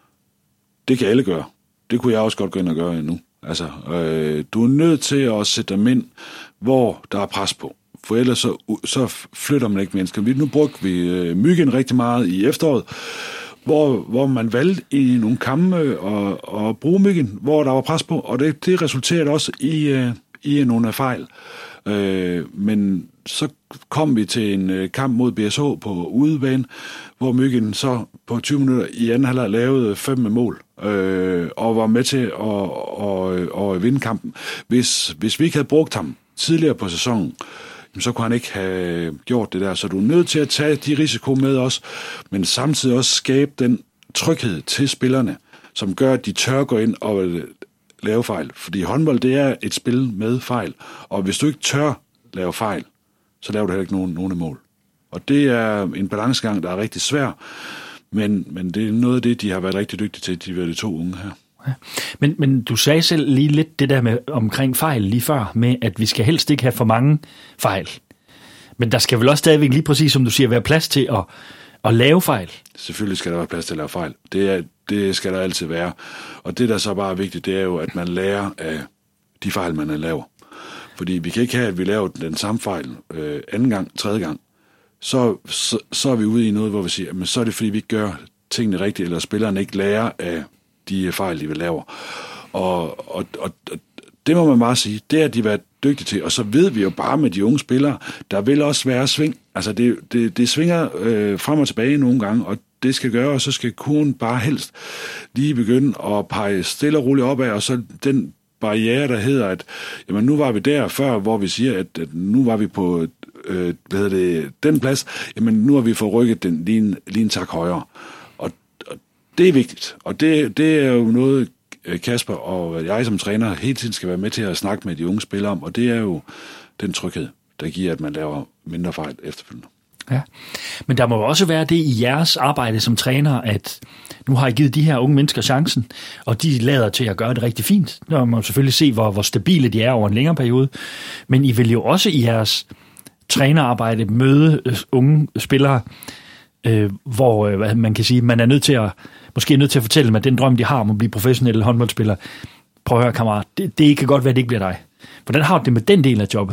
det kan alle gøre. Det kunne jeg også godt gå ind og gøre endnu. Altså, øh, du er nødt til at sætte dem ind, hvor der er pres på. For ellers så, så flytter man ikke mennesker. Nu brugte vi øh, Myggen rigtig meget i efteråret, hvor, hvor man valgte i nogle kampe og, og bruge Myggen, hvor der var pres på, og det, det resulterede også i, øh, i nogle fejl. Øh, men så kom vi til en øh, kamp mod B S H på udebane, hvor Myggen så på tyve minutter i anden halvleg lavede fem mål, øh, og var med til at, at, at vinde kampen. Hvis, hvis vi ikke havde brugt ham tidligere på sæsonen, så kunne han ikke have gjort det der. Så du er nødt til at tage de risiko med os, men samtidig også skabe den tryghed til spillerne, som gør, at de tør gå ind og lave fejl. Fordi håndbold, det er et spil med fejl. Og hvis du ikke tør lave fejl, så laver du heller ikke nogen, nogen mål. Og det er en balancegang, der er rigtig svær, men, men det er noget af det, de har været rigtig dygtige til, de de to unge her. Ja. Men, men du sagde selv lige lidt det der med omkring fejl lige før, med at vi skal helst ikke have for mange fejl. Men der skal vel også stadigvæk lige præcis, som du siger, være plads til at, at lave fejl? Selvfølgelig skal der være plads til at lave fejl. Det, er, det skal der altid være. Og det, der så bare er vigtigt, det er jo, at man lærer af de fejl, man laver. Fordi vi kan ikke have, at vi laver den samme fejl øh, anden gang, tredje gang. Så, så, så er vi ude i noget, hvor vi siger, men så er det, fordi vi ikke gør tingene rigtigt, eller spillerne ikke lærer af de fejl, de vil lave. Og, og, og det må man bare sige, det har de været dygtige til. Og så ved vi jo bare med de unge spillere, der vil også være sving. Altså det, det, det svinger øh, frem og tilbage nogle gange, og det skal gøre, og så skal kurven bare helst lige begynde at pege stille og roligt opad, og så den barriere, der hedder, at jamen, nu var vi der før, hvor vi siger, at, at nu var vi på øh, hvad hedder det, den plads, jamen nu har vi fået rykket den lige en, lige en tak højere. Og, og det er vigtigt, og det, det er jo noget, Kasper og jeg som træner hele tiden skal være med til at snakke med de unge spillere om, og det er jo den tryghed, der giver, at man laver mindre fejl efterfølgende. Ja, men der må jo også være det i jeres arbejde som træner, at nu har I givet de her unge mennesker chancen, og de lader til at gøre det rigtig fint. Når man selvfølgelig se, hvor, hvor stabile de er over en længere periode, men I vil jo også i jeres trænerarbejde møde unge spillere, øh, hvor øh, man kan sige, man er nødt til at måske er nødt til at fortælle dem, at den drøm, de har om at blive professionelle håndboldspillere, prøv at høre, kammerat, det, det kan godt være, at det ikke bliver dig. Hvordan har du det med den del af jobbet?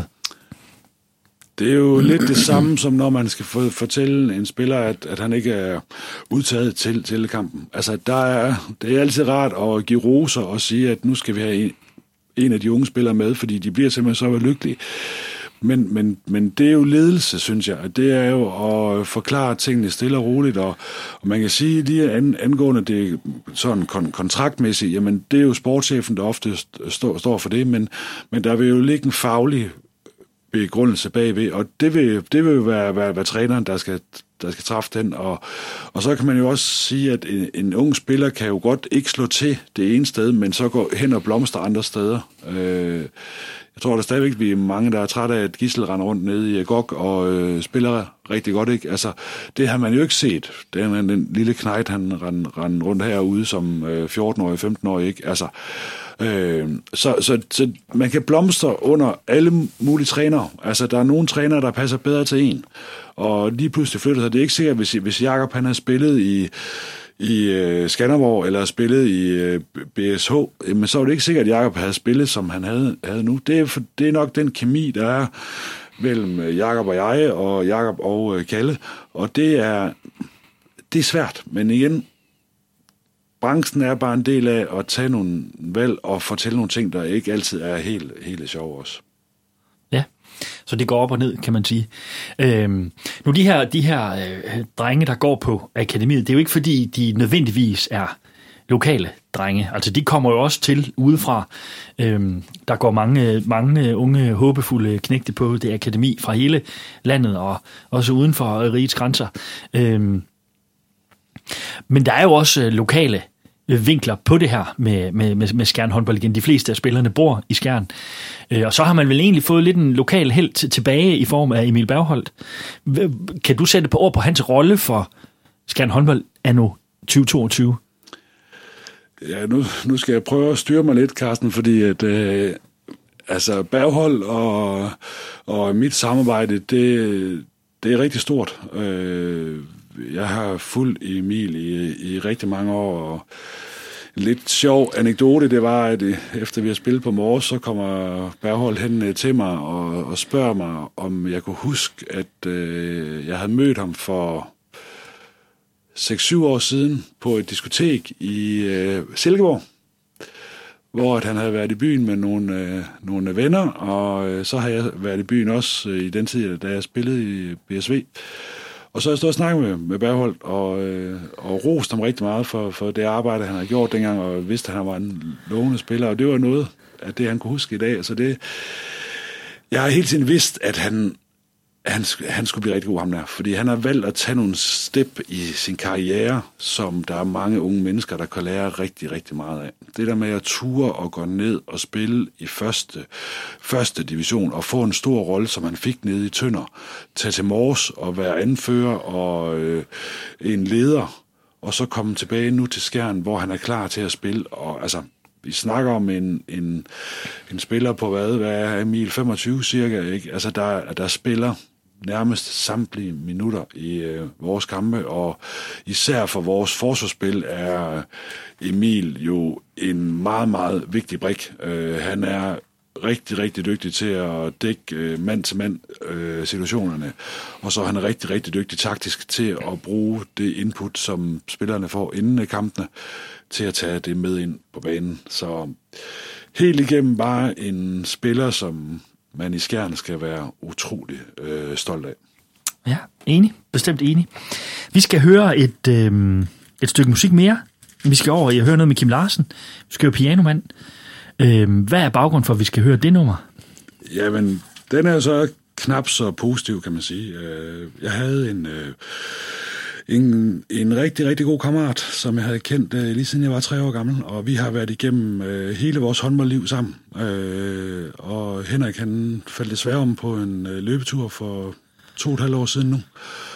Det er jo lidt det samme, som når man skal fortælle en spiller, at, at han ikke er udtaget til, til kampen. Altså, der er, det er altid rart at give roser og sige, at nu skal vi have en, en af de unge spillere med, fordi de bliver simpelthen så lykkelige. Men, men, men det er jo ledelse, synes jeg. Det er jo at forklare tingene stille og roligt, og, og man kan sige lige angående det sådan kon- kontraktmæssigt, jamen det er jo sportschefen, der ofte stå, står for det, men, men der vil jo ligge en faglig begrundelse bagved, og det vil, det vil jo være, være, være træneren, der skal, der skal træffe den, og, og så kan man jo også sige, at en, en ung spiller kan jo godt ikke slå til det ene sted, men så gå hen og blomstre andre steder. Øh, Jeg tror, der stadigvæk vi er mange, der er trætte af, at Gissel render rundt nede i Gok og øh, spiller rigtig godt, ikke? Altså, det har man jo ikke set. Den, den lille knejt, han render rend rundt herude som øh, fjorten-årig, femten-årig, ikke? Altså, øh, så, så, så man kan blomstre under alle mulige trænere. Altså, der er nogle trænere, der passer bedre til en. Og lige pludselig flytter sig. Det er ikke sikkert, hvis, hvis Jakob han har spillet i i øh, Skanderborg, eller spillet i øh, B S H, men så er det ikke sikkert, at Jakob havde spillet, som han havde, havde nu. Det er, for, det er nok den kemi, der er mellem Jakob og jeg, og Jakob og øh, Kalle, og det er, det er svært, men igen, branchen er bare en del af at tage nogle valg og fortælle nogle ting, der ikke altid er helt, helt sjove også. Ja, så det går op og ned, kan man sige. Øhm, nu de her, de her øh, drenge, der går på akademiet, det er jo ikke fordi, de nødvendigvis er lokale drenge. Altså de kommer jo også til udefra. Øhm, der går mange, mange unge, håbefulde knægte på det akademi fra hele landet, og også uden for rigets grænser. Øhm, men der er jo også lokale vinkler på det her med, med, med, med Skjern håndbold igen. De fleste af spillerne bor i Skjern. Og så har man vel egentlig fået lidt en lokal helt tilbage i form af Emil Bergholt. Kan du sætte på ord på hans rolle for Skjern håndbold anno tyve toogtyve? Ja, nu, nu skal jeg prøve at styre mig lidt, Carsten, fordi at, øh, altså Bergholt og, og mit samarbejde, det, det er rigtig stort. Øh, Jeg har fulgt Emil i, i rigtig mange år, og en lidt sjov anekdote, det var, at efter vi har spillet på Mors, så kommer Bergholt hen til mig og, og spørger mig, om jeg kunne huske, at øh, jeg havde mødt ham for seks syv år siden på et diskotek i øh, Silkeborg, hvor at han havde været i byen med nogle, øh, nogle venner, og øh, så har jeg været i byen også øh, i den tid, da jeg spillede i B S V. Og så har jeg stået og snakket med, med Bergholt, og, øh, og rost ham rigtig meget for, for det arbejde, han havde gjort dengang, og vidste, at han var en lovende spiller, og det var noget af det, han kunne huske i dag. Så det, jeg har hele tiden vidst, at han, han, han skulle blive rigtig god ham der, fordi han har valgt at tage nogle step i sin karriere, som der er mange unge mennesker, der kan lære rigtig, rigtig meget af. Det der med at ture og gå ned og spille i første, første division, og få en stor rolle, som han fik nede i Tønder, tage til Mors og være anfører og øh, en leder, og så komme tilbage nu til Skjern, hvor han er klar til at spille, og altså, vi snakker om en, en, en spiller på hvad, hvad er Emil, femogtyve cirka, ikke? Altså, der, der spiller nærmest samtlige minutter i øh, vores kampe, og især for vores forsvarsspil er Emil jo en meget, meget vigtig brik. Øh, han er rigtig, rigtig dygtig til at dække øh, mand-til-mand øh, situationerne, og så er han rigtig, rigtig dygtig taktisk til at bruge det input, som spillerne får inden kampene, til at tage det med ind på banen. Så helt igennem bare en spiller, som man i Skjern skal være utrolig øh, stolt af. Ja, enig. Bestemt enig. Vi skal høre et, øh, et stykke musik mere. Vi skal over i at høre noget med Kim Larsen. Vi skal høre Pianomand. Øh, hvad er baggrunden for, at vi skal høre det nummer? Jamen, den er så knap så positiv, kan man sige. Jeg havde en, en, en rigtig, rigtig god kammerat, som jeg havde kendt lige siden jeg var tre år gammel, og vi har været igennem hele vores håndboldliv sammen. Og Henrik, han faldt desværre om på en løbetur for to og et halvt år siden nu.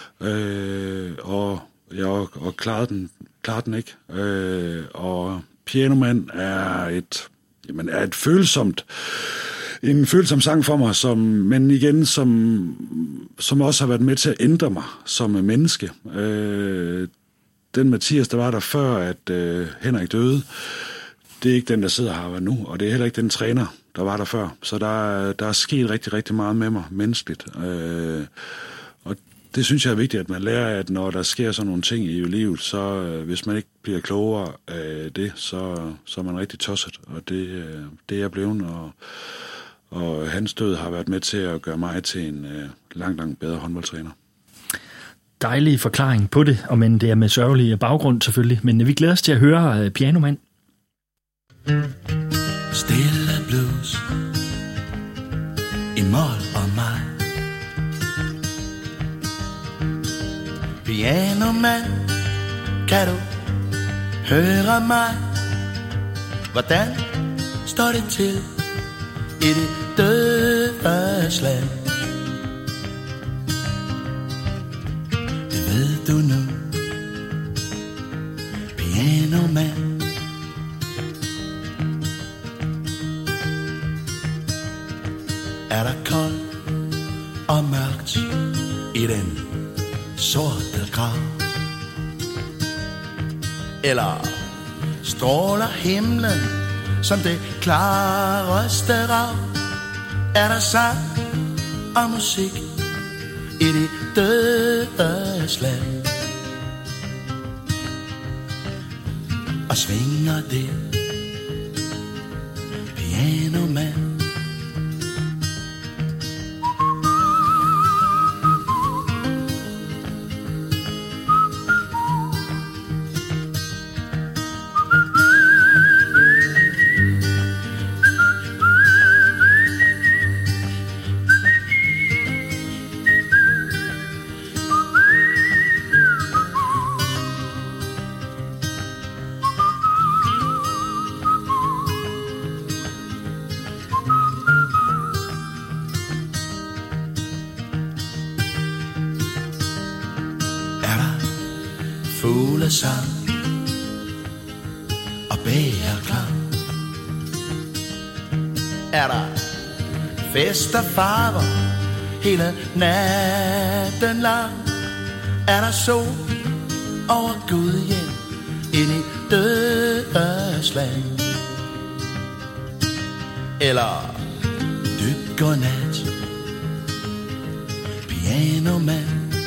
Og jeg og klarede den, klarede den ikke. Og Pianomand er et, jamen, er et følsomt En følsom sang for mig, som, men igen, som, som også har været med til at ændre mig som menneske. Øh, den Mathias, der var der før, at øh, Henrik døde, det er ikke den, der sidder her nu, og det er heller ikke den træner, der var der før. Så der, der er sket rigtig, rigtig meget med mig menneskeligt. Øh, og det synes jeg er vigtigt, at man lærer, at når der sker sådan nogle ting i livet, så øh, hvis man ikke bliver klogere af det, så, så er man rigtig tosset. Og det, øh, det er jeg blevet, og Og hans død har været med til at gøre mig til en øh, langt, langt bedre håndboldtræner. Dejlig forklaring på det, og men det er med sørgelig baggrund selvfølgelig. Men vi glæder os til at høre øh, Pianomand. Stille blues i mål og mig. Pianomand, kan du høre mig? Hvordan står det til i det dødes land? Det ved du nu, Pianomand. Er der koldt og mørkt i den sorte grav? Eller stråler himlen som det klareste rav? Er der sang og musik i det dødes land? Og svinger det, Pianomand? Fuglesang og bærklang. Er der fest og farver hele natten lang? Er der sol over Gudhjem ind i dødes land? Eller dyb godnat, Pianomand?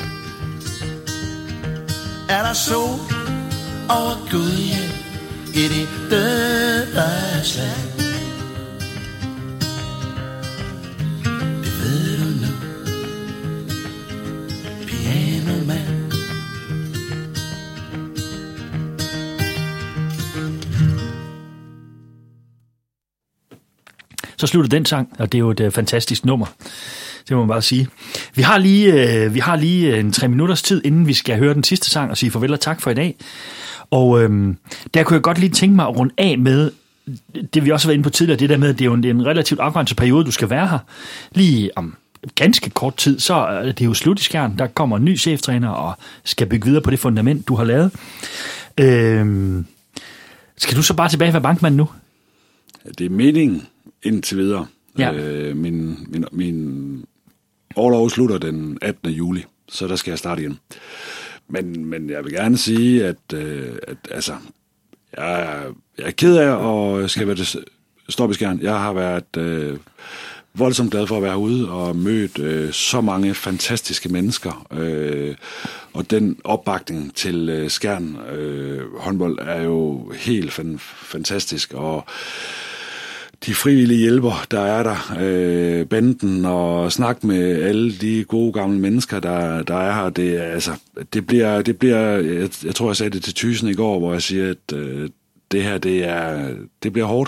Er der sol over Gudhjem i det dødes land? Det ved du nu, Pianomand. Så slutter den sang, og det er jo et fantastisk nummer. Det må man bare sige. Vi har lige, øh, vi har lige en tre minutters tid, inden vi skal høre den sidste sang og sige farvel og tak for i dag. Og øh, der kunne jeg godt lige tænke mig at runde af med det, vi også har været inde på tidligere, det der med, at det er jo en, en relativt afgrænset periode, du skal være her. Lige om ganske kort tid, så er det jo slut i Skjern. Der kommer en ny cheftræner og skal bygge videre på det fundament, du har lavet. Øh, skal du så bare tilbage være bankmand nu? Det er meningen indtil videre. Ja. Øh, min, min, min overlov slutter den attende juli, så der skal jeg starte igen. Men, men jeg vil gerne sige, at, øh, at altså, jeg, jeg er ked af og skal være det stoppe i Skjern. Jeg har været øh, voldsomt glad for at være ude og mødt øh, så mange fantastiske mennesker. Øh, og den opbakning til øh, Skjern øh, håndbold er jo helt fan, fantastisk. Og de frivillige hjælper, der er der, øh, banden og snak med alle de gode gamle mennesker, der, der er her. Det, altså, det bliver, det bliver jeg, jeg tror, jeg sagde det til Thyssen i går, hvor jeg siger, at øh, det her, det, er, det bliver hårdt,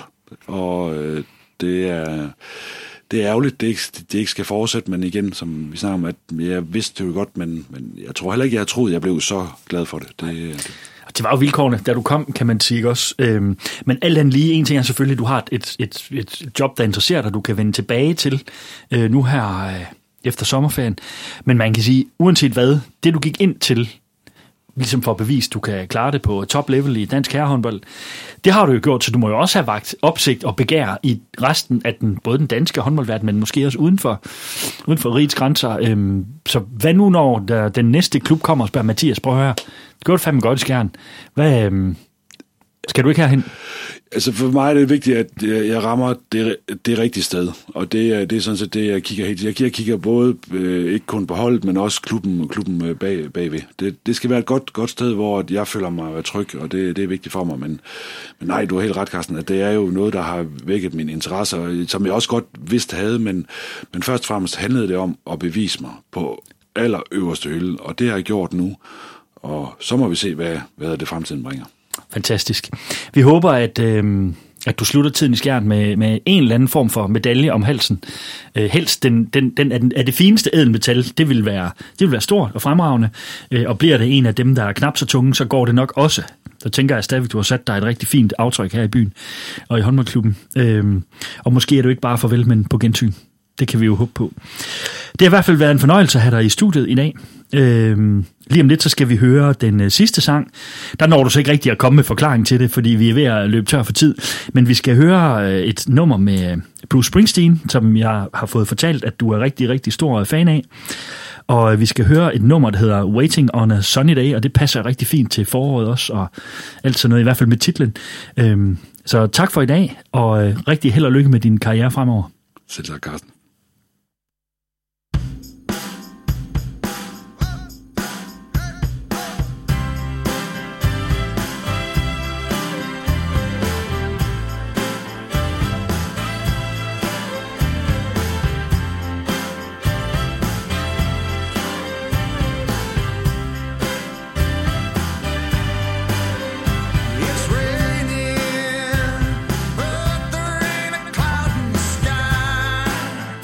og øh, det er... Det er ærgerligt, det ikke, det ikke skal fortsætte, men igen, som vi snakker om, at jeg vidste det jo godt, men, men jeg tror heller ikke, jeg troede, jeg blev så glad for det. det, det. Det var jo vilkårene, da du kom, kan man sige også. Øhm, men alt andet lige, en ting er selvfølgelig, at du har et, et, et job, der interesserer dig, du kan vende tilbage til øh, nu her øh, efter sommerferien. Men man kan sige, uanset hvad, det du gik ind til, ligesom for at bevise, du kan klare det på top level i dansk herrehåndbold, det har du jo gjort, så du må jo også have vagt opsigt og begær i resten af den, både den danske håndboldverden, men måske også uden for, uden for rigets grænser. Øhm, så hvad nu, når der, den næste klub kommer og spørger Mathias, prøv at høre, det går fandme godt i Skjern. Hvad, øhm, skal du ikke herhen? Altså for mig er det vigtigt, at jeg rammer det, det rigtige sted, og det, det er sådan set det, jeg kigger helt. Jeg kigger, jeg kigger både øh, ikke kun på holdet, men også klubben, klubben bag, bagved. Det, det skal være et godt, godt sted, hvor jeg føler mig tryg, og det, det er vigtigt for mig. Men, men nej, du har helt ret, Carsten, at det er jo noget, der har vækket min interesse, som jeg også godt vidste havde, men, men først og fremmest handlede det om at bevise mig på allerøverste hylde, og det har jeg gjort nu, og så må vi se, hvad, hvad det fremtiden bringer. Fantastisk. Vi håber, at, øh, at du slutter tiden i Skjern med, med en eller anden form for medalje om halsen. Øh, helst den, den, den, er, den er det fineste ædelmetal. Det vil være, det vil være stort og fremragende. Øh, og bliver det en af dem, der er knap så tunge, så går det nok også. Så tænker jeg stadigvæk, du har sat dig et rigtig fint aftryk her i byen og i håndboldklubben. Øh, og måske er du ikke bare farvel, men på gensyn. Det kan vi jo håbe på. Det har i hvert fald været en fornøjelse at have dig i studiet i dag. Øhm, lige om lidt, så skal vi høre den øh, sidste sang. Der når du så ikke rigtig at komme med forklaring til det, fordi vi er ved at løbe tør for tid. Men vi skal høre øh, et nummer med Bruce Springsteen, som jeg har fået fortalt, at du er rigtig, rigtig stor fan af. Og øh, vi skal høre et nummer, der hedder Waiting on a Sunny Day, og det passer rigtig fint til foråret også, og alt sådan noget, i hvert fald med titlen. Øhm, så tak for i dag, og øh, rigtig held og lykke med din karriere fremover. Selv tak, Carsten. It's raining, but there ain't a cloud in the sky.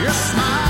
Your smile